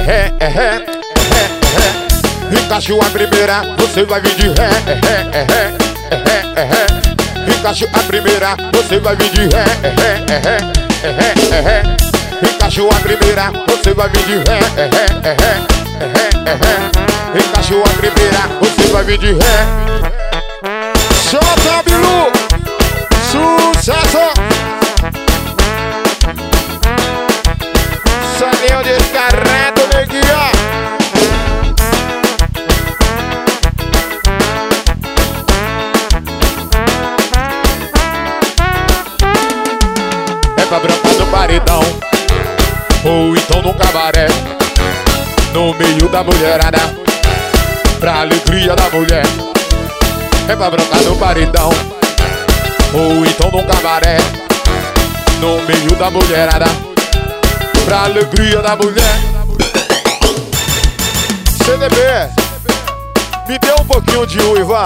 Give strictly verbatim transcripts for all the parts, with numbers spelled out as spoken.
ré, é ré, é ré. Encaixou a primeira, você vai vir de ré, é ré, é ré, é ré, é ré. Encaixou a primeira, você vai vir de ré, é ré, é ré, é ré, é ré. Encaixou a primeira, você vai vir de ré, é ré, é ré, é ré, é ré. Encaixou a primeira, você vai vir de ré. Solta, Bilu! Sucesso! Salinho descarrado, neguinho! É pra brancar no paredão, ou então num cabaré, no meio da mulherada, pra alegria da mulher. É pra brancar no paredão, ou então num cabaré, no meio da mulherada, pra alegria da mulher. C D B, me dê um pouquinho de uiva.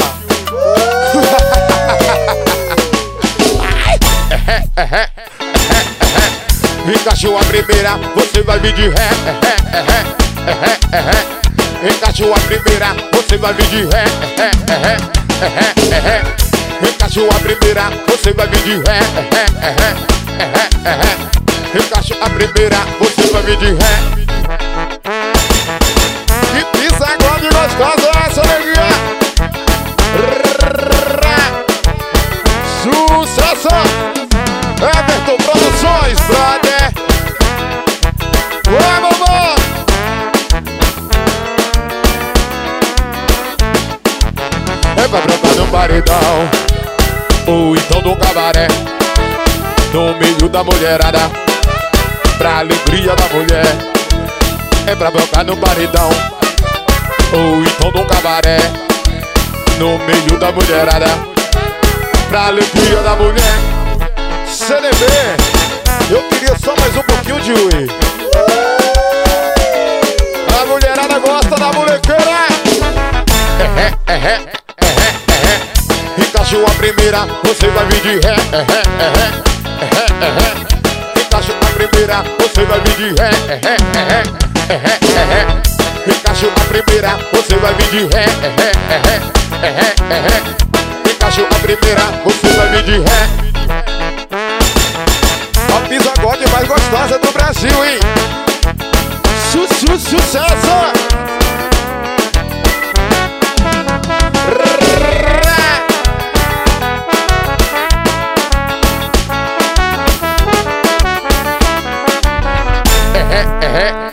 Encaixou a primeira, você vai vir de ré, é ré, é ré, é ré. Encaixou a primeira, você vai vir de ré, é ré, é ré, é ré. Encaixou a primeira, você vai vir de ré, é ré, é ré, é ré. Encaixou a primeira, você vai vir de ré. Que pisa agora de gostosa essa, neguinha. Sucesso! Everton Produções, brother. Oi, mamãe. É pra brotar no paredão, ou então no cabaré, no meio da mulherada, pra alegria da mulher. É pra brotar no paredão, ou então no cabaré, no meio da mulherada, pra alegria da mulher. C D B, eu queria só mais um pouquinho de ui. A mulherada gosta da molequeira. É ré, é ré, é ré, é ré. Encaixou a primeira, você vai vir de ré, é ré, é ré, é ré, é ré. Encaixou a primeira, você vai vir de ré, é ré, é ré, é ré, é ré. Encaixou a primeira, você vai vir de ré, é ré, é ré, é ré, é ré. Encaixou a primeira, você vai vir de ré. A pisagode mais gostosa do Brasil, hein? Su, su, sucesso! É, é, é.